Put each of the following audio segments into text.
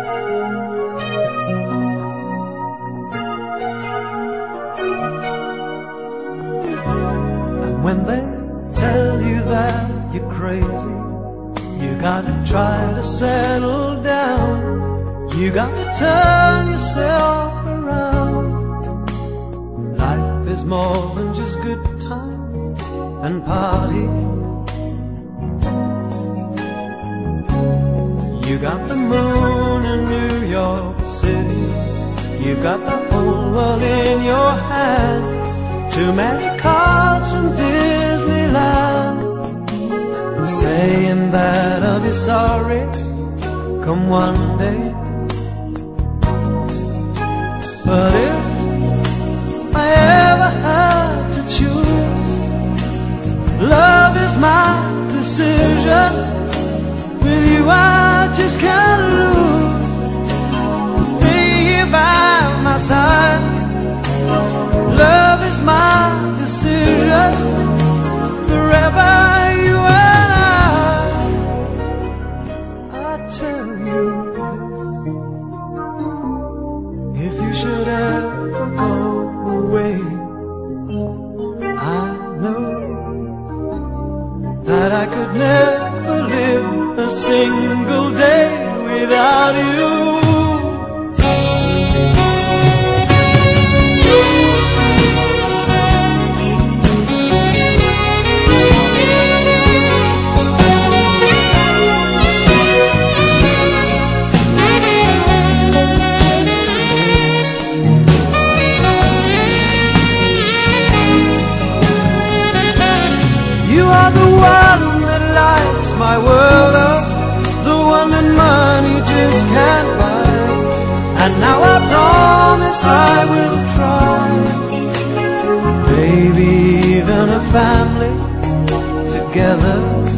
And when they tell you that you're crazy, you gotta try to settle down. You gotta turn yourself around. Life is more than just good times and parties. You got the moon in New York City, you've got the whole world in your hand. Too many cards from Disneyland, saying that I'll be sorry come one day. But if I ever had to choose, love is my decision. With you I just can't lose. Stay here by my side. Love is my decision. Forever you and I tell you this. If you should ever go away, I know that I could never live a single day without you. You are the one that lights my world up, the one that money just can't buy. And now I promise I will try. Baby, even a family together.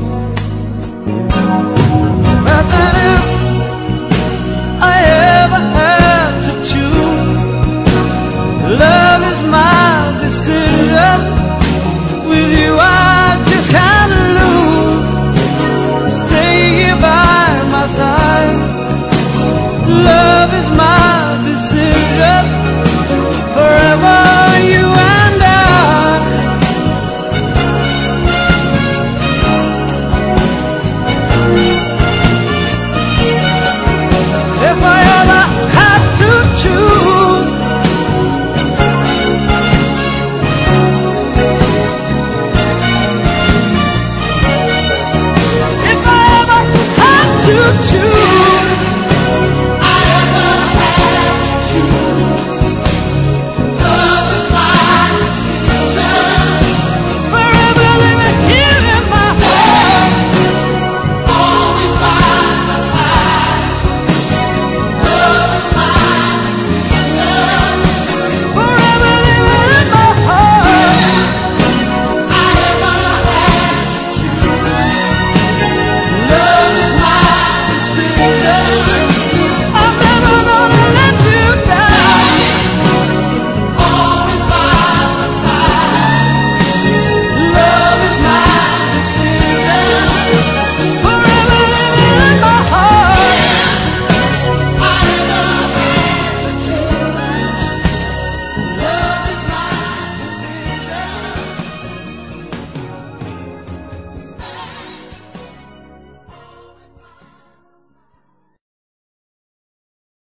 But then if I ever had to choose, love is my decision. With you I just can't lose. Stay here by my side. Love is my decision. Forever you and I. If I ever had to choose, choose.